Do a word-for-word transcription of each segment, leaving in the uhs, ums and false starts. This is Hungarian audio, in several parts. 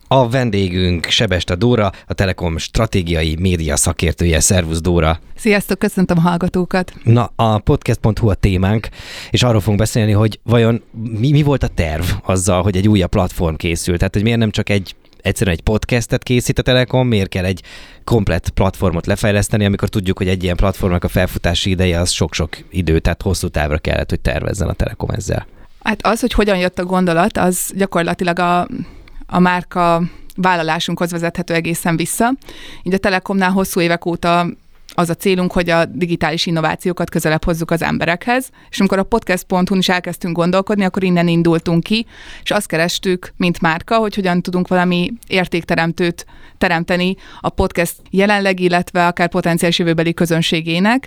A vendégünk Sebeste Dóra, a Telekom stratégiai média szakértője. Szervusz, Dóra! Sziasztok, köszöntöm a hallgatókat! Na, a podcast pont hu a témánk, és arról fogunk beszélni, hogy vajon mi, mi volt a terv azzal, hogy egy újabb platform készült. Tehát, hogy miért nem csak egy egyszerűen egy podcastet készít a Telekom, miért kell egy komplett platformot lefejleszteni, amikor tudjuk, hogy egy ilyen platformnak a felfutási ideje az sok-sok idő, tehát hosszú távra kellett, hogy tervezzen a Telekom ezzel. Hát az, hogy hogyan jött a gondolat, az gyakorlatilag a, a márka vállalásunkhoz vezethető egészen vissza. Így a Telekomnál hosszú évek óta az a célunk, hogy a digitális innovációkat közelebb hozzuk az emberekhez, és amikor a podcast pont hu-n is elkezdtünk gondolkodni, akkor innen indultunk ki, és azt kerestük, mint márka, hogy hogyan tudunk valami értékteremtőt teremteni a podcast jelenleg, illetve akár potenciális jövőbeli közönségének,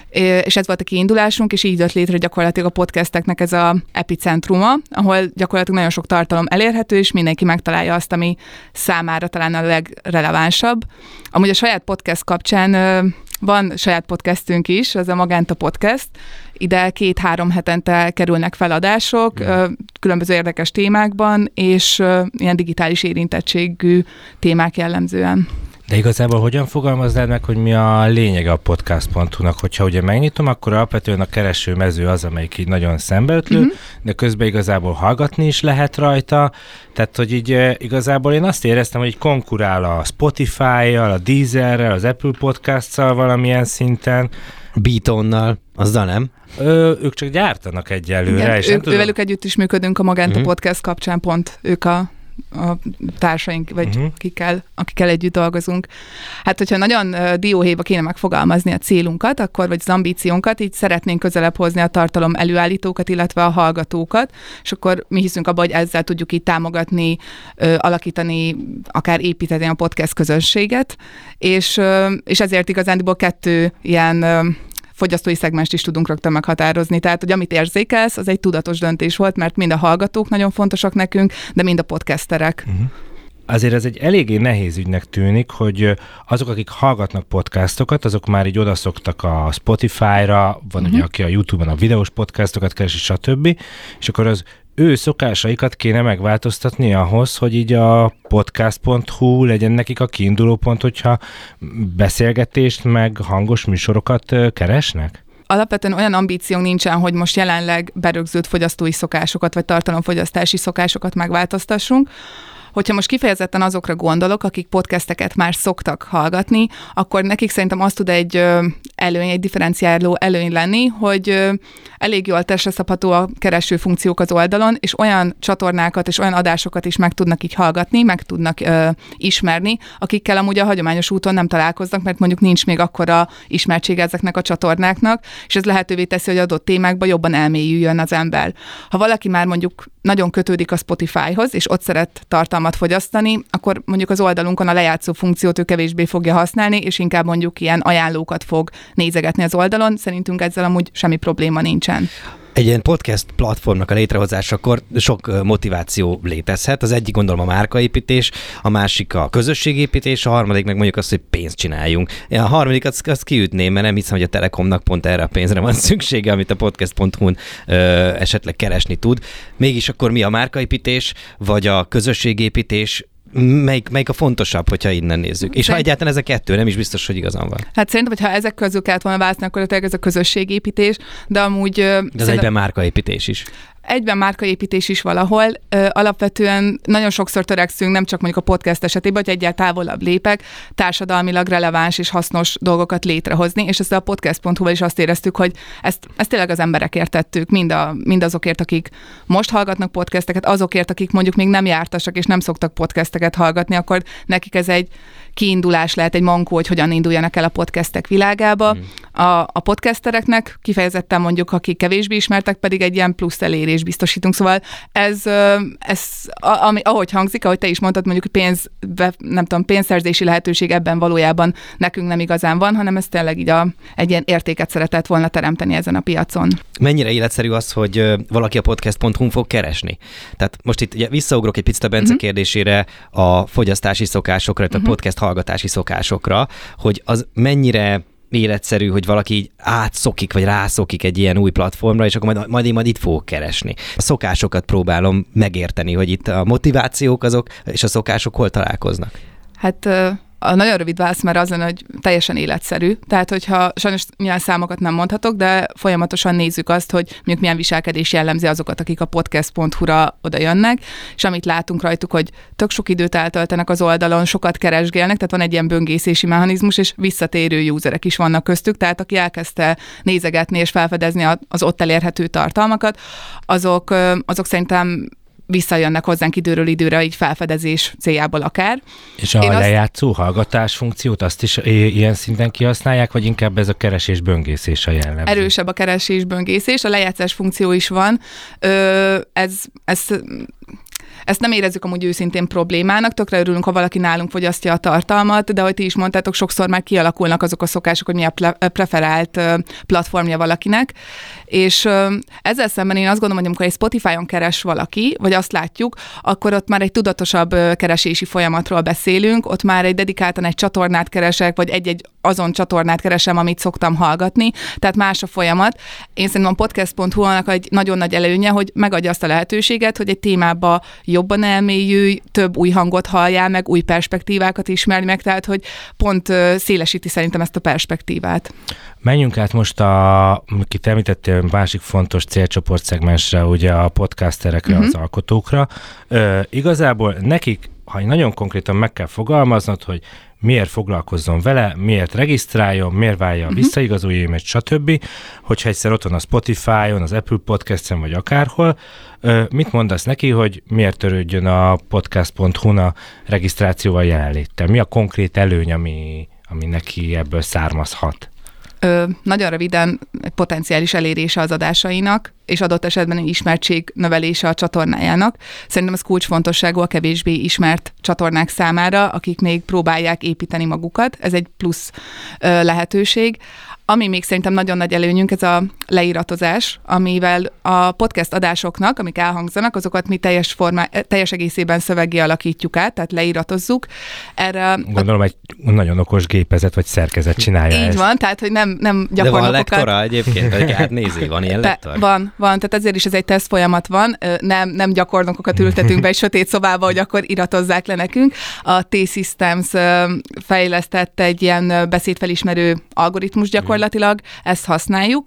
és ez volt a kiindulásunk, és így jött létre gyakorlatilag a podcasteknek ez az epicentruma, ahol gyakorlatilag nagyon sok tartalom elérhető, és mindenki megtalálja azt, ami számára talán a legrelevánsabb. Amúgy a saját podcast kapcsán van saját podcastünk is, az a Magenta Podcast. Ide két-három hetente kerülnek feladások, mm. különböző érdekes témákban, és ilyen digitális érintettségű témák jellemzően. De igazából hogyan fogalmaznád meg, hogy mi a lényege a podcast pont hu-nak? Hogyha ugye megnyitom, akkor alapvetően a kereső mező az, amelyik így nagyon szembeötlő, uh-huh. de közben igazából hallgatni is lehet rajta. Tehát, hogy így igazából én azt éreztem, hogy így konkurál a Spotify-jal, a Deezerrel, az Apple Podcast-szal valamilyen szinten. Beatonnal, azzal nem? Ö, ők csak gyártanak egyelőre. Igen, és ő, nem tudom... ővelük együtt is működünk a Magenta uh-huh. Podcast kapcsán, pont ők a a társaink, vagy uh-huh. akikkel, akikkel együtt dolgozunk. Hát, hogyha nagyon uh, dióhéjba kéne megfogalmazni a célunkat, akkor, vagy az ambíciónkat, így szeretnénk közelebb hozni a tartalom előállítókat, illetve a hallgatókat, és akkor mi hiszünk abban, hogy ezzel tudjuk így támogatni, uh, alakítani, akár építeni a podcast közönséget, és, uh, és ezért igazándiból kettő ilyen uh, fogyasztói szegmest is tudunk rögtön meghatározni. Tehát, hogy amit érzékelsz, az egy tudatos döntés volt, mert mind a hallgatók nagyon fontosak nekünk, de mind a podcasterek. Uh-huh. Azért ez egy eléggé nehéz ügynek tűnik, hogy azok, akik hallgatnak podcastokat, azok már így odaszoktak a Spotify-ra, van uh-huh. ugye, aki a YouTube-on a videós podcastokat keresi, stb. És akkor az ő szokásaikat kéne megváltoztatni ahhoz, hogy így a podcast pont hu legyen nekik a kiinduló pont, hogyha beszélgetést meg hangos műsorokat keresnek? Alapvetően olyan ambíciónk nincsen, hogy most jelenleg berögzült fogyasztói szokásokat, vagy tartalomfogyasztási szokásokat megváltoztassunk. Hogyha most kifejezetten azokra gondolok, akik podcasteket már szoktak hallgatni, akkor nekik szerintem az tud egy előny, egy differenciáló előny lenni, hogy elég jól testre szabható a kereső funkciók az oldalon, és olyan csatornákat és olyan adásokat is meg tudnak így hallgatni, meg tudnak ö, ismerni, akikkel amúgy a hagyományos úton nem találkoznak, mert mondjuk nincs még akkora ismertsége ezeknek a csatornáknak, és ez lehetővé teszi, hogy adott témákba jobban elmélyüljön az ember. Ha valaki már mondjuk nagyon kötődik a Spotifyhoz, és ott szeret tartalmat fogyasztani, akkor mondjuk az oldalunkon a lejátszó funkciót ő kevésbé fogja használni, és inkább mondjuk ilyen ajánlókat fog nézegetni az oldalon. Szerintünk ezzel amúgy semmi probléma nincsen. Egy ilyen podcast platformnak a létrehozásakor sok motiváció létezhet. Az egyik gondolom a márkaépítés, a másik a közösségépítés, a harmadik meg mondjuk az, hogy pénzt csináljunk. A harmadik azt, azt kiütném, mert nem hiszem, hogy a Telekomnak pont erre a pénzre van szüksége, amit a podcast pont hu-n ö, esetleg keresni tud. Mégis akkor mi a márkaépítés, vagy a közösségépítés? Melyik, melyik a fontosabb, hogyha innen nézzük? És Szerint... ha egyáltalán ez a kettő, nem is biztos, hogy igazam van. Hát szerintem, hogyha ezek közül kellett volna választani, akkor tényleg ez a közösségépítés, de amúgy... De ez szerintem... egyben márkaépítés is. Egyben márkaépítés is valahol. Alapvetően nagyon sokszor törekszünk, nem csak mondjuk a podcast esetében, hogy egyáltalán távolabb lépek, társadalmilag releváns és hasznos dolgokat létrehozni, és ezzel a podcast pont hu-val is azt éreztük, hogy ezt, ezt tényleg az emberekért tettük, mind, a, mind azokért, akik most hallgatnak podcasteket, azokért, akik mondjuk még nem jártasak és nem szoktak podcasteket hallgatni, akkor nekik ez egy kiindulás lehet, egy mankó, hogy hogyan induljanak el a podcastek világába. Mm. A, a podcastereknek kifejezetten mondjuk, akik kevésbé ismertek, pedig egy ilyen plusz elérés biztosítunk. Szóval ez, ez ami, ahogy hangzik, ahogy te is mondtad, mondjuk pénz, nem tudom, pénzszerzési lehetőség ebben valójában nekünk nem igazán van, hanem ez tényleg így a, egy ilyen értéket szeretett volna teremteni ezen a piacon. Mennyire életszerű az, hogy valaki a podcast pont hu-n fog keresni? Tehát most itt ugye visszaugrok egy picit a Bence uh-huh. kérdésére, a fogyasztási szokásokra, uh-huh. a podcast hallgatási szokásokra, hogy az mennyire életszerű, hogy valaki így átszokik, vagy rászokik egy ilyen új platformra, és akkor majd, majd én majd itt fogok keresni. A szokásokat próbálom megérteni, hogy itt a motivációk azok, és a szokások hol találkoznak. Hát a nagyon rövid válasz már az lenne, hogy teljesen életszerű. Tehát, hogyha sajnos milyen számokat nem mondhatok, de folyamatosan nézzük azt, hogy mondjuk milyen viselkedés jellemzi azokat, akik a podcast pont hu-ra oda jönnek, és amit látunk rajtuk, hogy tök sok időt eltöltenek az oldalon, sokat keresgélnek, tehát van egy ilyen böngészési mechanizmus, és visszatérő userek is vannak köztük, tehát aki elkezdte nézegetni és felfedezni az ott elérhető tartalmakat, azok, azok szerintem visszajönnek hozzánk időről időre, így felfedezés céljából akár. És a Én lejátszó azt... hallgatás funkciót azt is ilyen szinten kihasználják, vagy inkább ez a keresés-böngészés a jellemző? Erősebb a keresés-böngészés, a lejátszás funkció is van. Ö, ez, ez Ezt nem érezzük amúgy őszintén problémának, tökre örülünk, ha valaki nálunk fogyasztja a tartalmat, de ahogy ti is mondtátok, sokszor már kialakulnak azok a szokások, hogy mi a preferált platformja valakinek, és ezzel szemben én azt gondolom, hogy amikor egy Spotify-on keres valaki, vagy azt látjuk, akkor ott már egy tudatosabb keresési folyamatról beszélünk, ott már egy dedikáltan egy csatornát keresek, vagy egy-egy azon csatornát keresem, amit szoktam hallgatni, tehát más a folyamat. Én szerintem a podcast pont hu-nak egy nagyon nagy előnye, hogy megadja azt a lehetőséget, hogy egy témába jobban elmélyülj, több új hangot halljál meg, új perspektívákat ismerj meg, tehát hogy pont szélesíti szerintem ezt a perspektívát. Menjünk át most a, akit említettél, másik fontos célcsoportszegmensre, ugye a podcasterekre, uh-huh. az alkotókra. Ö, igazából nekik, ha nagyon konkrétan meg kell fogalmaznod, hogy miért foglalkozzon vele, miért regisztráljon, miért válja a uh-huh. visszaigazoló e-mailt, stb. Hogyha egyszer ott van a Spotify-on, az Apple Podcast-en, vagy akárhol, mit mondasz neki, hogy miért törődjön a podcast pont hu-na regisztrációval jelenléttel? Mi a konkrét előny, ami, ami neki ebből származhat? Ö, nagyon röviden egy potenciális elérése az adásainak, és adott esetben egy ismertség növelése a csatornájának. Szerintem ez kulcsfontosságú a kevésbé ismert csatornák számára, akik még próbálják építeni magukat. Ez egy plusz ö, lehetőség. Ami még szerintem nagyon nagy előnyünk, ez a leiratozás, amivel a podcast adásoknak, amik elhangzanak, azokat mi teljes, formá, teljes egészében szöveggé alakítjuk át, tehát leiratozzuk. Erre Gondolom a... egy nagyon okos gépezet vagy szerkezet csinálja Így ezt. van, tehát hogy nem, nem gyakorlatokat... De van lektora egyébként, hogy átnézi, van ilyen lektor? Van, van, tehát ezért is ez egy teszt folyamat van, nem, nem gyakornokokat ültetünk be egy sötét szobába, hogy akkor iratozzák le nekünk. A T-Systems fejlesztett egy ilyen beszédfelismerő algoritmus gyakorlatilag, ezt használjuk.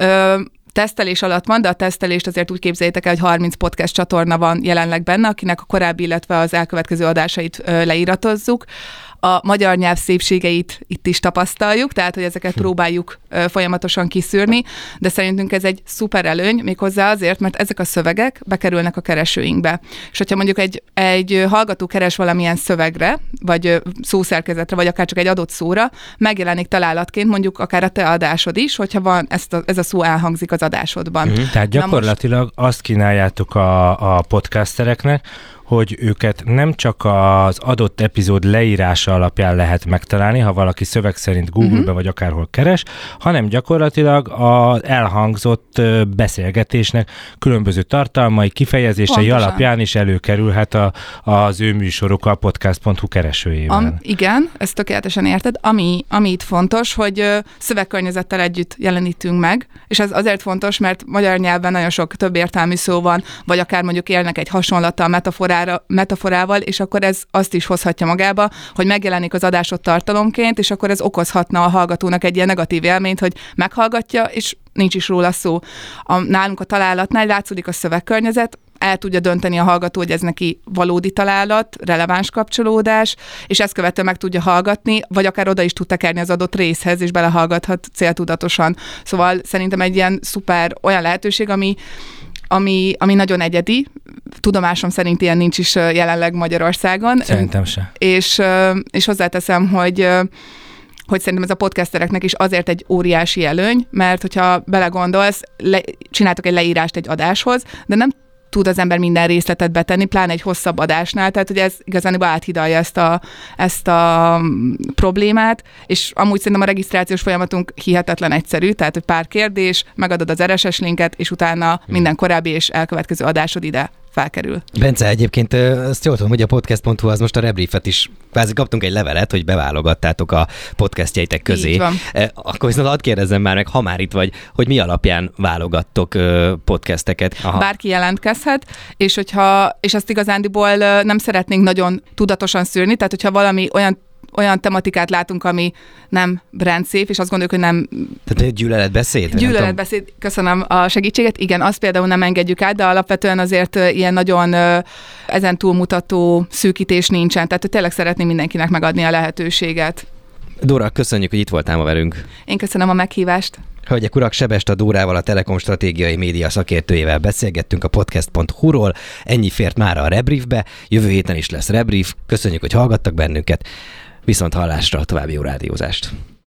Tesztelés alatt van, de a tesztelést azért úgy képzeljétek el, hogy harminc podcast csatorna van jelenleg benne, akinek a korábbi, illetve az elkövetkező adásait leíratozzuk. A magyar nyelv szépségeit itt is tapasztaljuk, tehát, hogy ezeket próbáljuk ö, folyamatosan kiszűrni, de szerintünk ez egy szuper előny, méghozzá azért, mert ezek a szövegek bekerülnek a keresőinkbe. És hogyha mondjuk egy, egy hallgató keres valamilyen szövegre, vagy szószerkezetre, vagy akár csak egy adott szóra, megjelenik találatként mondjuk akár a te adásod is, hogyha van ezt a, ez a szó elhangzik az adásodban. Mm-hmm. Tehát gyakorlatilag most... azt kínáljátok a, a podcastereknek, hogy őket nem csak az adott epizód leírása alapján lehet megtalálni, ha valaki szöveg szerint Google-be uh-huh. vagy akárhol keres, hanem gyakorlatilag az elhangzott beszélgetésnek különböző tartalmai, kifejezései Pontosan. alapján is előkerülhet a, az ő műsoruk a podcast pont hu keresőjében. Am, igen, ezt tökéletesen érted. Ami, ami itt fontos, hogy szövegkörnyezettel együtt jelenítünk meg, és ez azért fontos, mert magyar nyelven nagyon sok több értelmű szó van, vagy akár mondjuk élnek egy hasonlattal, metaforával, metaforával, és akkor ez azt is hozhatja magába, hogy megjelenik az adásod tartalomként, és akkor ez okozhatna a hallgatónak egy ilyen negatív élményt, hogy meghallgatja, és nincs is róla szó. A, nálunk a találatnál látszódik a szövegkörnyezet, el tudja dönteni a hallgató, hogy ez neki valódi találat, releváns kapcsolódás, és ezt követően meg tudja hallgatni, vagy akár oda is tud tekerni az adott részhez, és belehallgathat céltudatosan. Szóval szerintem egy ilyen szuper olyan lehetőség, ami Ami, ami nagyon egyedi. Tudomásom szerint ilyen nincs is jelenleg Magyarországon. Szerintem se. És, és hozzáteszem, hogy, hogy szerintem ez a podcastereknek is azért egy óriási előny, mert hogyha belegondolsz, le, csináltok egy leírást egy adáshoz, de nem tud az ember minden részletet betenni, pláne egy hosszabb adásnál, tehát hogy ez igazán áthidalja ezt a, ezt a problémát, és amúgy szerintem a regisztrációs folyamatunk hihetetlen egyszerű, tehát hogy pár kérdés, megadod az er es es linket, és utána minden korábbi és elkövetkező adásod ide felkerül. Bence, egyébként azt jól tudom, hogy a podcast pont hu az most a Rebriefet is, kvázi kaptunk egy levelet, hogy beválogattátok a podcastjeitek közé. Így van. Akkor viszont hadd kérdezzem már meg, ha már itt vagy, hogy mi alapján válogattok podcasteket? Aha. Bárki jelentkezhet, és hogyha, és azt igazándiból nem szeretnénk nagyon tudatosan szűrni, tehát hogyha valami olyan olyan tematikát látunk, ami nem brand safe, és azt gondoljuk, hogy nem... Tehát gyűlöletbeszéd? Gyűlöletbeszéd, köszönöm a segítséget. Igen, azt például nem engedjük át, de alapvetően azért ilyen nagyon ezen túlmutató szűkítés nincsen. Tehát tényleg szeretném mindenkinek megadni a lehetőséget. Dóra, köszönjük, hogy itt voltál ma velünk. Én köszönöm a meghívást. Hölgyek, urak, Sebesta Dórával, a Telekom stratégiai média szakértőjével beszélgettünk a podcast pont hu-ról. Ennyi fért már a Rebriefbe. Jövő héten is lesz Rebrief. Köszönjük, hogy hallgattak bennünket. Viszont hallásra, további jó rádiózást!